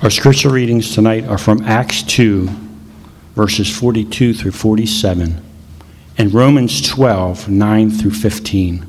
Our scripture readings tonight are from Acts 2, verses 42 through 47, and Romans 12, 9 through 15.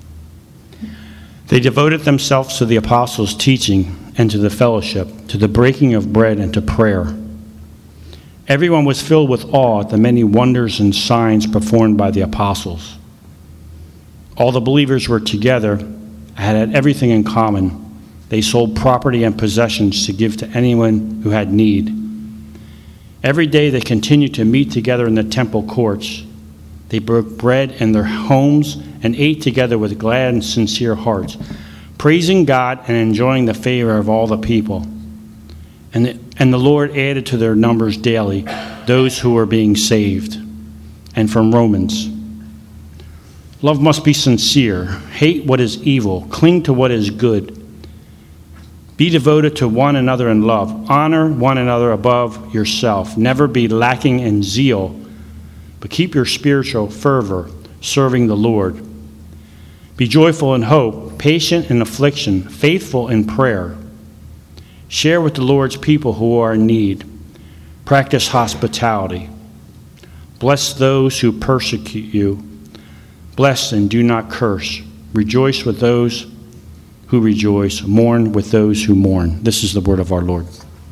They devoted themselves to the apostles' teaching and to the fellowship, to the breaking of bread and to prayer. Everyone was filled with awe at the many wonders and signs performed by the apostles. All the believers were together, had everything in common. They sold property and possessions to give to anyone who had need. Every day they continued to meet together in the temple courts. They broke bread in their homes and ate together with glad and sincere hearts, praising God and enjoying the favor of all the people. And the Lord added to their numbers daily those who were being saved. And from Romans, love must be sincere. Hate what is evil. Cling to what is good. Be devoted to one another in love. Honor one another above yourself. Never be lacking in zeal, but keep your spiritual fervor, serving the Lord. Be joyful in hope, patient in affliction, faithful in prayer. Share with the Lord's people who are in need. Practice hospitality. Bless those who persecute you. Bless and do not curse. Rejoice with those who rejoice, mourn with those who mourn. This is the word of our Lord.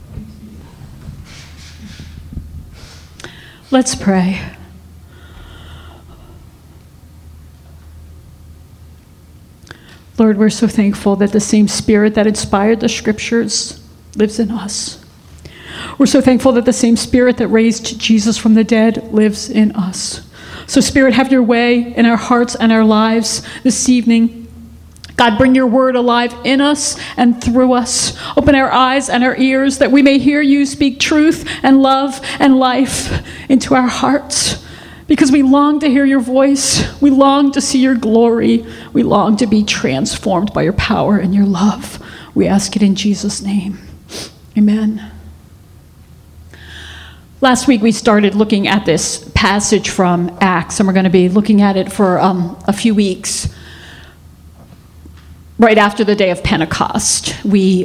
Let's pray. Lord, we're so thankful that the same Spirit that inspired the Scriptures lives in us. We're so thankful that the same Spirit that raised Jesus from the dead lives in us. So, Spirit, have your way in our hearts and our lives this evening. God, bring your word alive in us and through us. Open our eyes and our ears that we may hear you speak truth and love and life into our hearts. Because we long to hear your voice. We long to see your glory. We long to be transformed by your power and your love. We ask it in Jesus' name. Amen. Last week we started looking at this passage from Acts, and we're going to be looking at it for a few weeks. Right after the day of Pentecost, we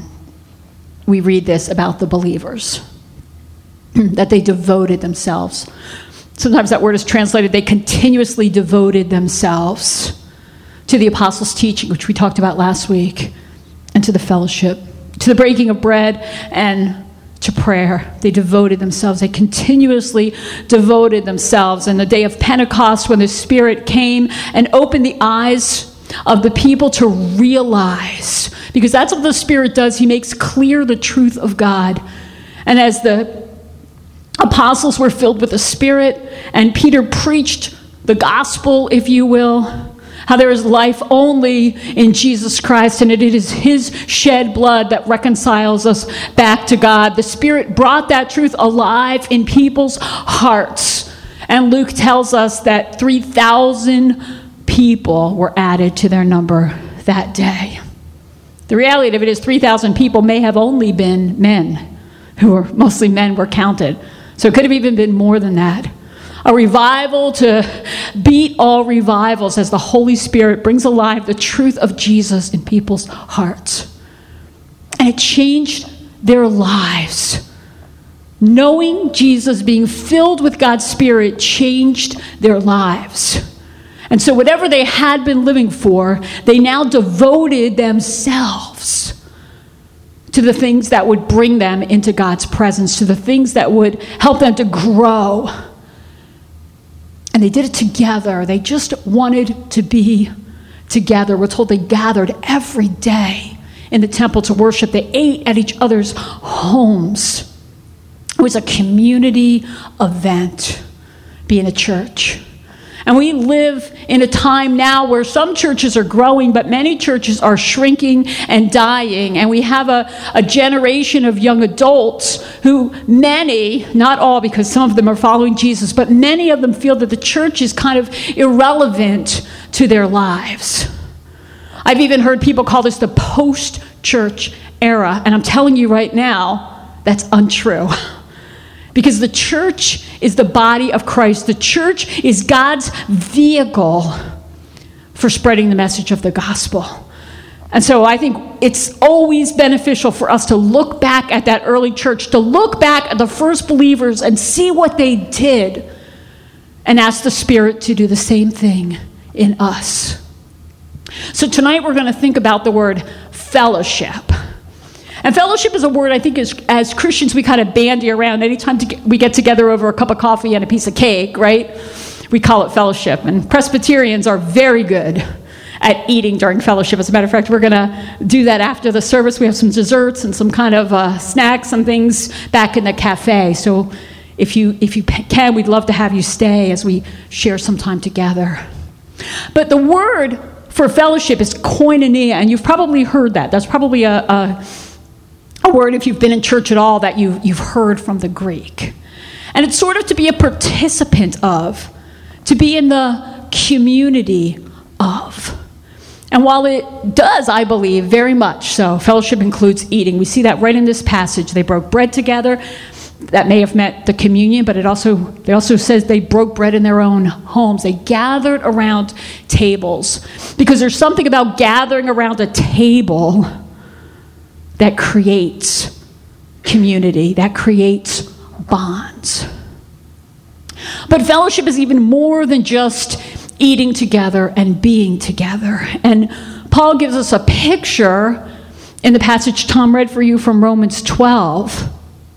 read this about the believers, that they devoted themselves. Sometimes that word is translated, they continuously devoted themselves to the apostles' teaching, which we talked about last week, and to the fellowship, to the breaking of bread, and to prayer. They devoted themselves. They continuously devoted themselves. And the day of Pentecost, when the Spirit came and opened the eyes of the people to realize, because that's what the Spirit does. He makes clear the truth of God. And as the apostles were filled with the Spirit, and Peter preached the gospel, if you will, how there is life only in Jesus Christ, and it is his shed blood that reconciles us back to God. The Spirit brought that truth alive in people's hearts. And Luke tells us that 3,000 people were added to their number that day. The reality of it is 3,000 people may have only been men, mostly men were counted. So it could have even been more than that. A revival to beat all revivals as the Holy Spirit brings alive the truth of Jesus in people's hearts. And it changed their lives. Knowing Jesus, being filled with God's Spirit, changed their lives. And so whatever they had been living for, they now devoted themselves to the things that would bring them into God's presence, to the things that would help them to grow. And they did it together. They just wanted to be together. We're told they gathered every day in the temple to worship. They ate at each other's homes. It was a community event, being a church. And we live in a time now where some churches are growing, but many churches are shrinking and dying. And we have a generation of young adults who many, not all because some of them are following Jesus, but many of them feel that the church is kind of irrelevant to their lives. I've even heard people call this the post-church era. And I'm telling you right now, that's untrue. Because the church is the body of Christ. The church is God's vehicle for spreading the message of the gospel. And so I think it's always beneficial for us to look back at that early church, to look back at the first believers and see what they did, and ask the Spirit to do the same thing in us. So tonight we're going to think about the word fellowship. And fellowship is a word I think as Christians we kind of bandy around. Anytime we get together over a cup of coffee and a piece of cake, right? We call it fellowship. And Presbyterians are very good at eating during fellowship. As a matter of fact, we're going to do that after the service. We have some desserts and some kind of snacks and things back in the cafe. So if you can, we'd love to have you stay as we share some time together. But the word for fellowship is koinonia, and you've probably heard that. That's probably a word, if you've been in church at all, that you've heard from the Greek. And it's sort of to be a participant of, to be in the community of. And while it does, I believe, very much so, fellowship includes eating. We see that right in this passage. They broke bread together. That may have meant the communion, but it also says they broke bread in their own homes. They gathered around tables, because there's something about gathering around a table that creates community, that creates bonds. But fellowship is even more than just eating together and being together. And Paul gives us a picture in the passage Tom read for you from Romans 12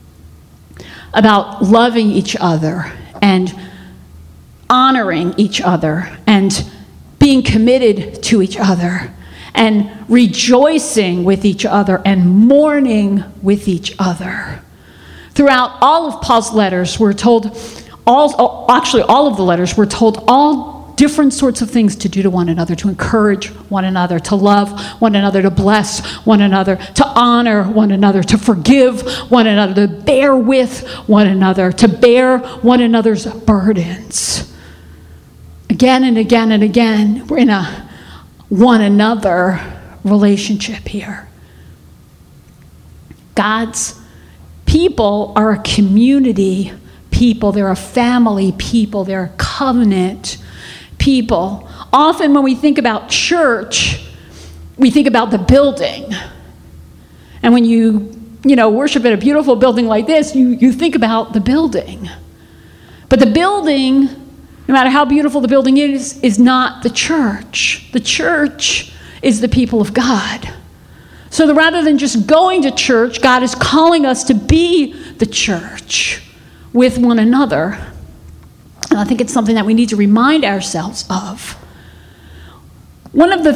about loving each other and honoring each other and being committed to each other and rejoicing with each other and mourning with each other. Throughout all of Paul's letters, we're told, all of the letters, we're told all different sorts of things to do to one another, to encourage one another, to love one another, to bless one another, to honor one another, to forgive one another, to bear with one another, to bear one another's burdens. Again and again and again, we're in a one another relationship here. God's people are a community people, they're a family people, they're a covenant people. Often when we think about church, we think about the building. And when you worship in a beautiful building like this, you think about the building. But the building, no matter how beautiful the building is not the church. The church is the people of God. So rather than just going to church, God is calling us to be the church with one another. And I think it's something that we need to remind ourselves of. One of the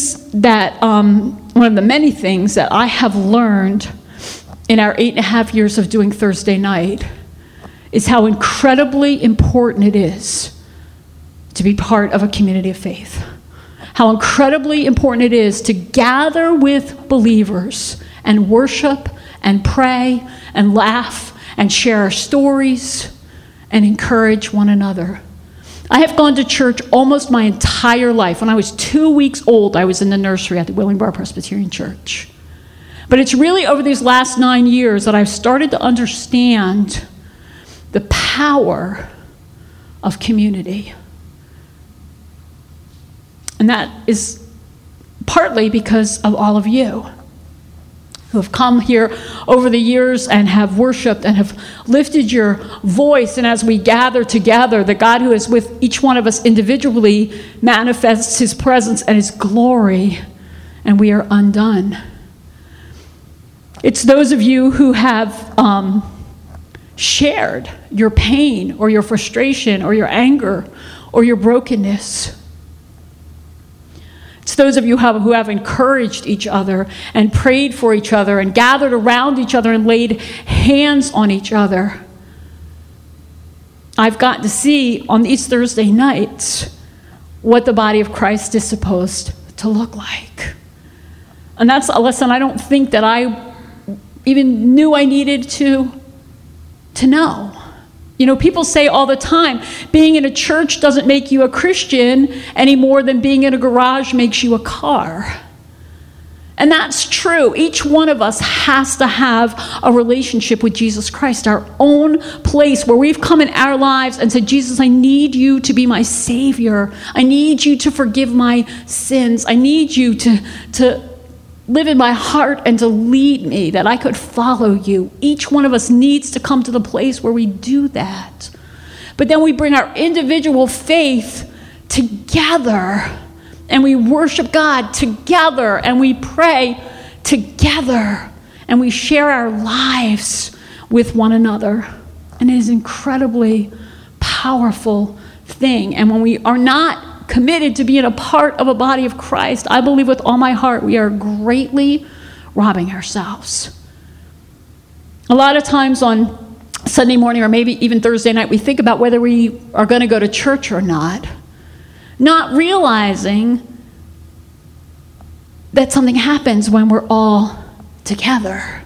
many things that I have learned in our 8.5 years of doing Thursday night is how incredibly important it is to be part of a community of faith. How incredibly important it is to gather with believers and worship and pray and laugh and share our stories and encourage one another. I have gone to church almost my entire life. When I was 2 weeks old, I was in the nursery at the Willingboro Presbyterian Church. But it's really over these last 9 years that I've started to understand the power of community. And that is partly because of all of you who have come here over the years and have worshiped and have lifted your voice. And as we gather together, the God who is with each one of us individually manifests his presence and his glory, and we are undone. It's those of you who have shared your pain or your frustration or your anger or your brokenness. It's those of you who have encouraged each other and prayed for each other and gathered around each other and laid hands on each other. I've got to see on these Thursday nights what the body of Christ is supposed to look like. And that's a lesson I don't think that I even knew I needed to know. You know, people say all the time, being in a church doesn't make you a Christian any more than being in a garage makes you a car. And that's true. Each one of us has to have a relationship with Jesus Christ, our own place where we've come in our lives and said, Jesus, I need you to be my Savior. I need you to forgive my sins. I need you to live in my heart and to lead me, that I could follow you. Each one of us needs to come to the place where we do that. But then we bring our individual faith together, and we worship God together, and we pray together, and we share our lives with one another. And it is an incredibly powerful thing. And when we are not committed to being a part of a body of Christ, I believe with all my heart we are greatly robbing ourselves. A lot of times on Sunday morning or maybe even Thursday night, we think about whether we are going to go to church or not realizing that something happens when we're all together.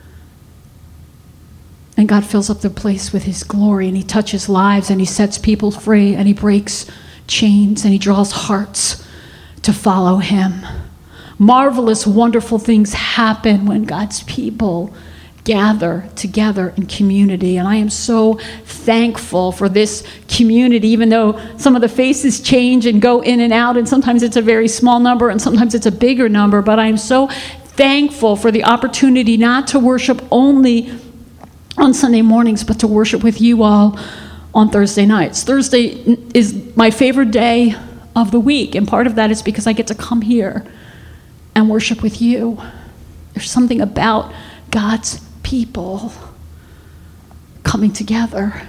And God fills up the place with his glory, and he touches lives, and he sets people free, and he breaks chains, and he draws hearts to follow him. Marvelous, wonderful things happen when God's people gather together in community. And I am so thankful for this community, even though some of the faces change and go in and out, and sometimes it's a very small number and sometimes it's a bigger number. But I am so thankful for the opportunity not to worship only on Sunday mornings, but to worship with you all on Thursday nights. Thursday is my favorite day of the week, and part of that is because I get to come here and worship with you. There's something about God's people coming together.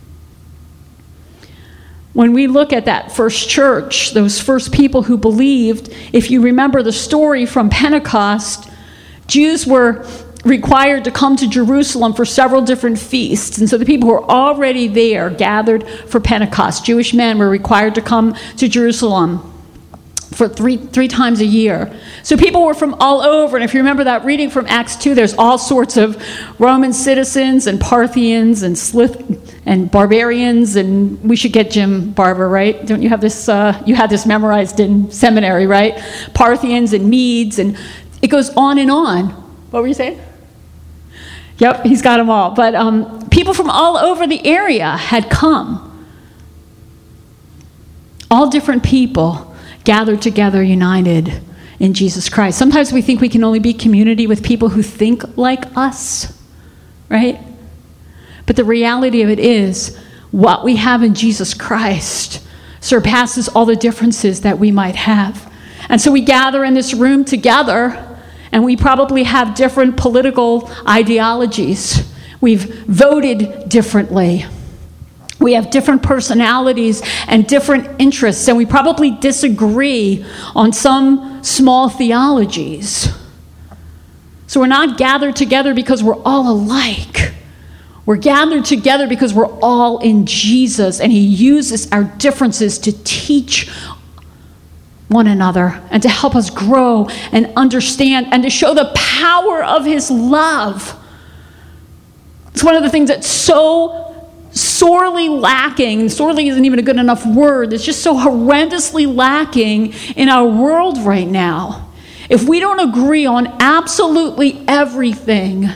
When we look at that first church, those first people who believed, if you remember the story from Pentecost, Jews were required to come to Jerusalem for several different feasts. And so the people who were already there gathered for Pentecost. Jewish men were required to come to Jerusalem for three times a year. So people were from all over. And if you remember that reading from Acts 2, there's all sorts of Roman citizens and Parthians and and barbarians. And we should get Jim Barber, right? Don't you have this? You had this memorized in seminary, right? Parthians and Medes, and it goes on and on. What were you saying? Yep, he's got them all. But people from all over the area had come. All different people gathered together, united in Jesus Christ. Sometimes we think we can only be community with people who think like us, right? But the reality of it is, what we have in Jesus Christ surpasses all the differences that we might have. And so we gather in this room together, and we probably have different political ideologies. We've voted differently. We have different personalities and different interests, and we probably disagree on some small theologies. So we're not gathered together because we're all alike. We're gathered together because we're all in Jesus, and he uses our differences to teach one another and to help us grow and understand and to show the power of his love. It's one of the things that's so sorely lacking. Sorely isn't even a good enough word. It's just so horrendously lacking in our world right now. If we don't agree on absolutely everything,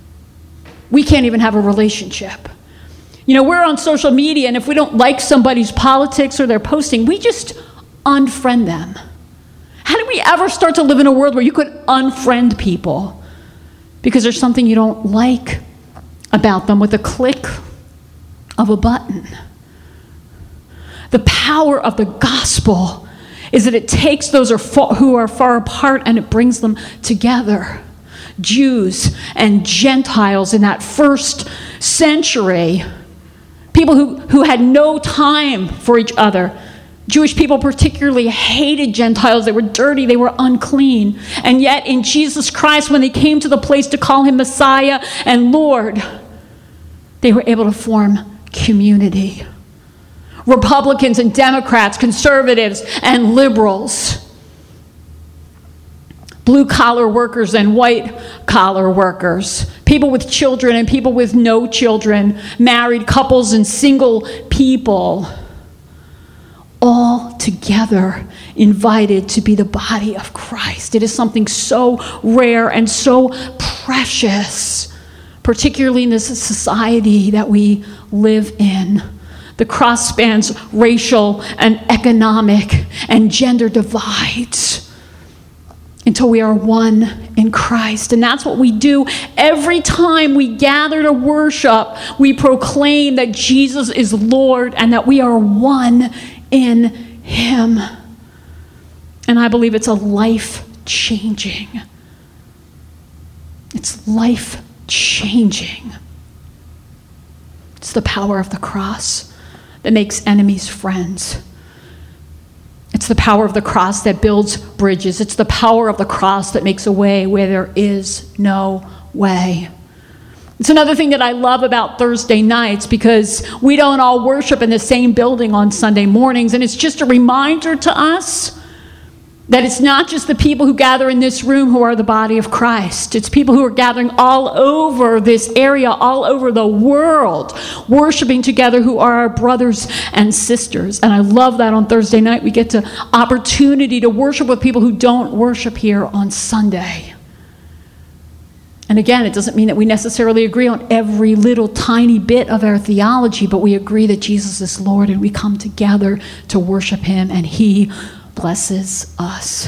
we can't even have a relationship. You know, we're on social media, and if we don't like somebody's politics or their posting, we just unfriend them. How did we ever start to live in a world where you could unfriend people because there's something you don't like about them with a click of a button? The power of the gospel is that it takes those who are far apart and it brings them together. Jews and Gentiles in that first century, people who had no time for each other. Jewish people particularly hated Gentiles. They were dirty. They were unclean. And yet in Jesus Christ, when they came to the place to call him Messiah and Lord, they were able to form community. Republicans and Democrats, conservatives and liberals, blue-collar workers and white-collar workers, people with children and people with no children, married couples and single people, all together invited to be the body of Christ. It is something so rare and so precious, particularly in this society that we live in. The cross spans racial and economic and gender divides. until we are one in Christ. And that's what we do every time we gather to worship. We proclaim that Jesus is Lord and that we are one in him. And I believe it's a life-changing. It's life-changing. It's the power of the cross that makes enemies friends. It's the power of the cross that builds bridges. It's the power of the cross that makes a way where there is no way. It's another thing that I love about Thursday nights, because we don't all worship in the same building on Sunday mornings, and it's just a reminder to us that it's not just the people who gather in this room who are the body of Christ. It's people who are gathering all over this area, all over the world, worshiping together, who are our brothers and sisters. And I love that on Thursday night we get the opportunity to worship with people who don't worship here on Sunday. And again, it doesn't mean that we necessarily agree on every little tiny bit of our theology, but we agree that Jesus is Lord, and we come together to worship him, and he blesses us.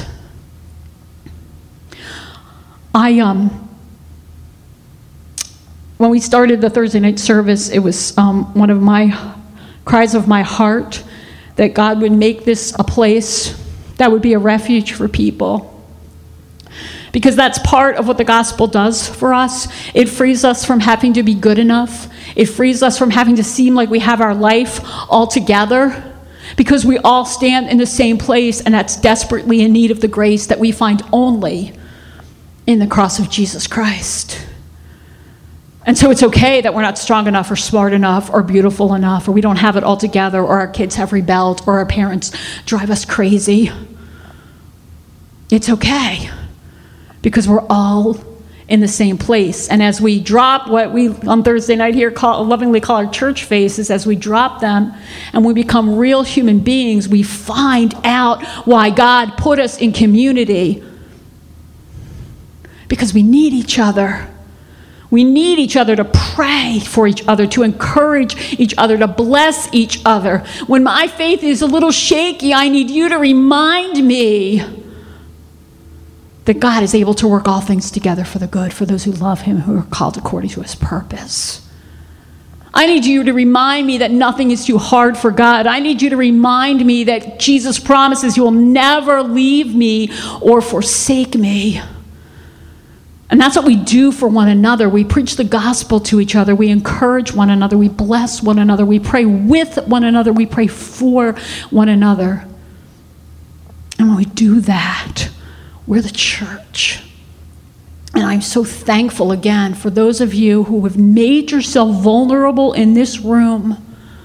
When we started the Thursday night service, it was one of my cries of my heart that God would make this a place that would be a refuge for people. Because that's part of what the gospel does for us. It frees us from having to be good enough. It frees us from having to seem like we have our life all together. Because we all stand in the same place, and that's desperately in need of the grace that we find only in the cross of Jesus Christ. And so it's okay that we're not strong enough or smart enough or beautiful enough, or we don't have it all together, or our kids have rebelled, or our parents drive us crazy. It's okay, because we're all in the same place. And as we drop what we on Thursday night here lovingly call our church faces, as we drop them and we become real human beings, we find out why God put us in community. Because we need each other. We need each other to pray for each other, to encourage each other, to bless each other. When my faith is a little shaky, I need you to remind me that God is able to work all things together for the good, for those who love him, who are called according to his purpose. I need you to remind me that nothing is too hard for God. I need you to remind me that Jesus promises you will never leave me or forsake me. And that's what we do for one another. We preach the gospel to each other. We encourage one another. We bless one another. We pray with one another. We pray for one another. And when we do that, we're the church. And I'm so thankful again for those of you who have made yourself vulnerable in this room,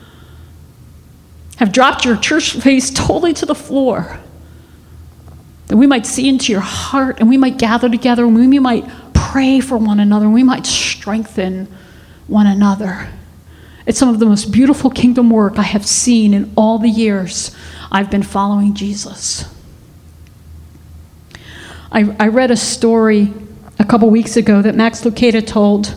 have dropped your church face totally to the floor, that we might see into your heart, and we might gather together, and we might pray for one another, and we might strengthen one another. It's some of the most beautiful kingdom work I have seen in all the years I've been following Jesus. I read a story a couple weeks ago that Max Lucado told.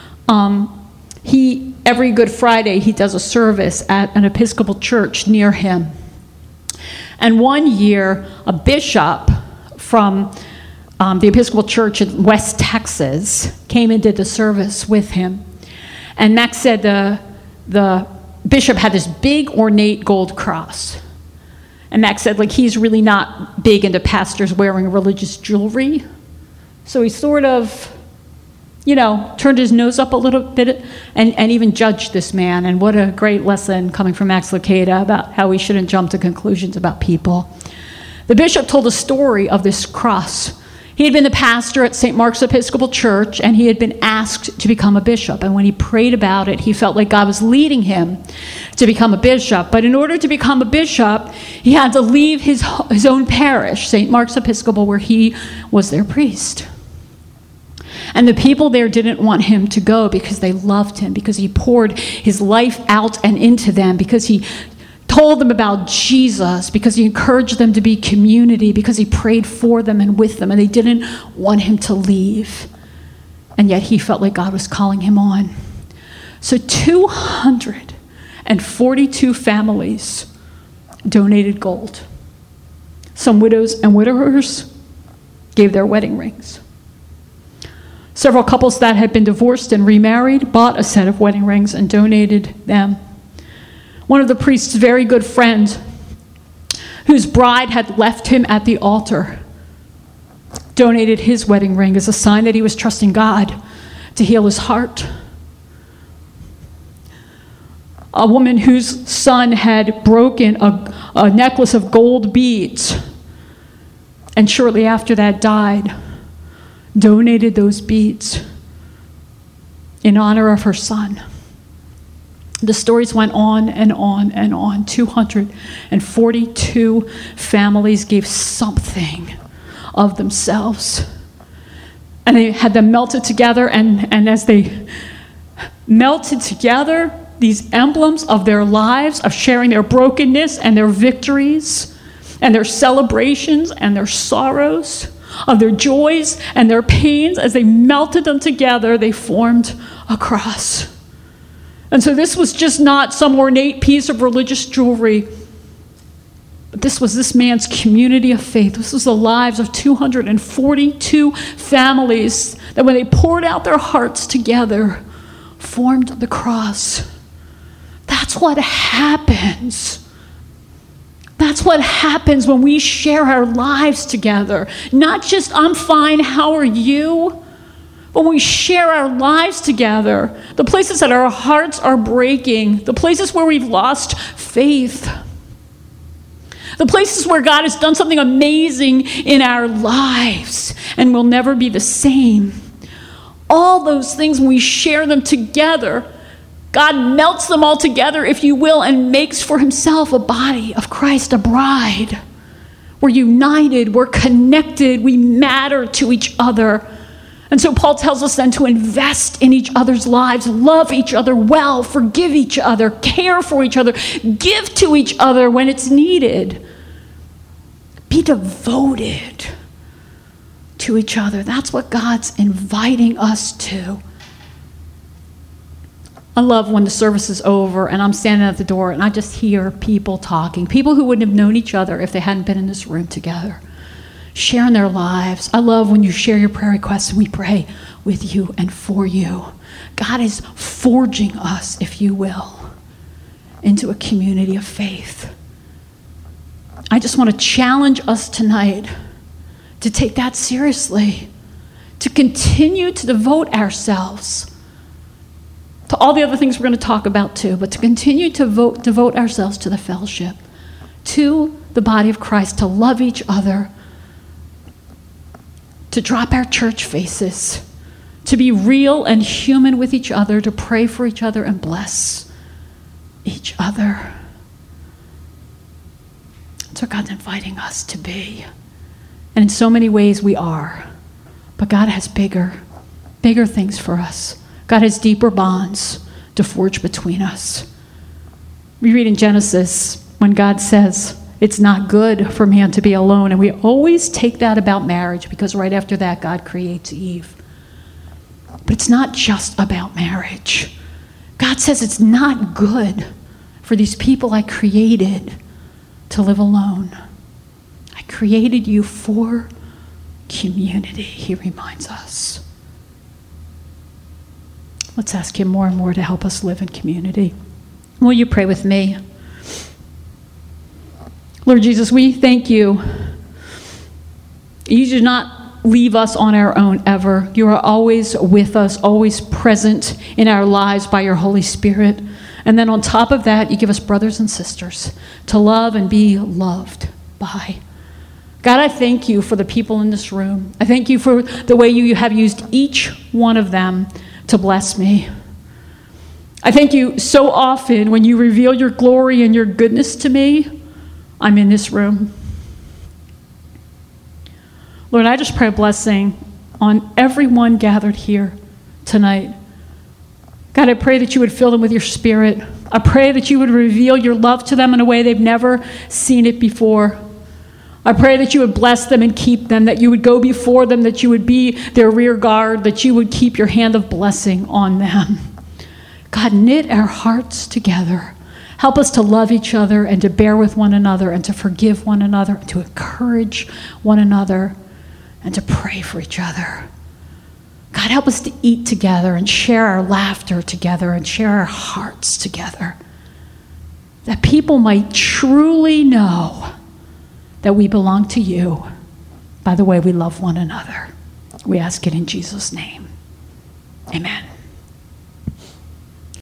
Every Good Friday, he does a service at an Episcopal church near him. And one year, a bishop from the Episcopal church in West Texas came and did the service with him. And Max said the bishop had this big ornate gold cross. And Max said, he's really not big into pastors wearing religious jewelry. So he sort of, turned his nose up a little bit and even judged this man. And what a great lesson coming from Max Lucado about how we shouldn't jump to conclusions about people. The bishop told a story of this cross. He had been the pastor at St. Mark's Episcopal Church, and he had been asked to become a bishop. And when he prayed about it, he felt like God was leading him to become a bishop. But in order to become a bishop, he had to leave his own parish, St. Mark's Episcopal, where he was their priest. And the people there didn't want him to go because they loved him, because he poured his life out and into them, because he told them about Jesus, because he encouraged them to be community, because he prayed for them and with them, and they didn't want him to leave. And yet he felt like God was calling him on. So 242 families donated gold. Some widows and widowers, gave their wedding rings. Several couples that had been divorced and remarried bought a set of wedding rings and donated them. One of the priest's very good friends, whose bride had left him at the altar, donated his wedding ring as a sign that he was trusting God to heal his heart. A woman whose son had broken a necklace of gold beads and shortly after that died, donated those beads in honor of her son. The stories went on and on and on. 242 families gave something of themselves. And they had them melted together, and as they melted together, these emblems of their lives, of sharing their brokenness and their victories, and their celebrations and their sorrows, of their joys and their pains, as they melted them together, they formed a cross. And so this was just not some ornate piece of religious jewelry, but this was this man's community of faith. This was the lives of 242 families that when they poured out their hearts together, formed the cross. That's what happens. That's what happens when we share our lives together. Not just, I'm fine, how are you? But when we share our lives together, the places that our hearts are breaking, the places where we've lost faith, the places where God has done something amazing in our lives and will never be the same, all those things, when we share them together, God melts them all together, if you will, and makes for himself a body of Christ, a bride. We're united, we're connected, we matter to each other. And so Paul tells us then to invest in each other's lives, love each other well, forgive each other, care for each other, give to each other when it's needed. Be devoted to each other. That's what God's inviting us to. I love when the service is over and I'm standing at the door and I just hear people talking, people who wouldn't have known each other if they hadn't been in this room together, sharing their lives. I love when you share your prayer requests and we pray with you and for you. God is forging us, if you will, into a community of faith. I just want to challenge us tonight to take that seriously, to continue to devote ourselves to all the other things we're going to talk about too, but to continue to devote ourselves to the fellowship, to the body of Christ, to love each other, to drop our church faces, to be real and human with each other, to pray for each other and bless each other. That's what God's inviting us to be. And in so many ways we are. But God has bigger things for us. God has deeper bonds to forge between us. We read in Genesis when God says, it's not good for man to be alone. And we always take that about marriage because right after that, God creates Eve. But it's not just about marriage. God says it's not good for these people I created to live alone. I created you for community, he reminds us. Let's ask him more and more to help us live in community. Will you pray with me? Lord Jesus, we thank you. You do not leave us on our own ever. You are always with us, always present in our lives by your Holy Spirit. And then on top of that, you give us brothers and sisters to love and be loved by. God, I thank you for the people in this room. I thank you for the way you have used each one of them to bless me. I thank you so often when you reveal your glory and your goodness to me, I'm in this room. Lord, I just pray a blessing on everyone gathered here tonight. God, I pray that you would fill them with your spirit. I pray that you would reveal your love to them in a way they've never seen it before. I pray that you would bless them and keep them, that you would go before them, that you would be their rear guard, that you would keep your hand of blessing on them. God, knit our hearts together. Help us to love each other and to bear with one another and to forgive one another, and to encourage one another. and to pray for each other. God, help us to eat together and share our laughter together and share our hearts together, that people might truly know that we belong to you by the way we love one another. We ask it in Jesus' name. Amen.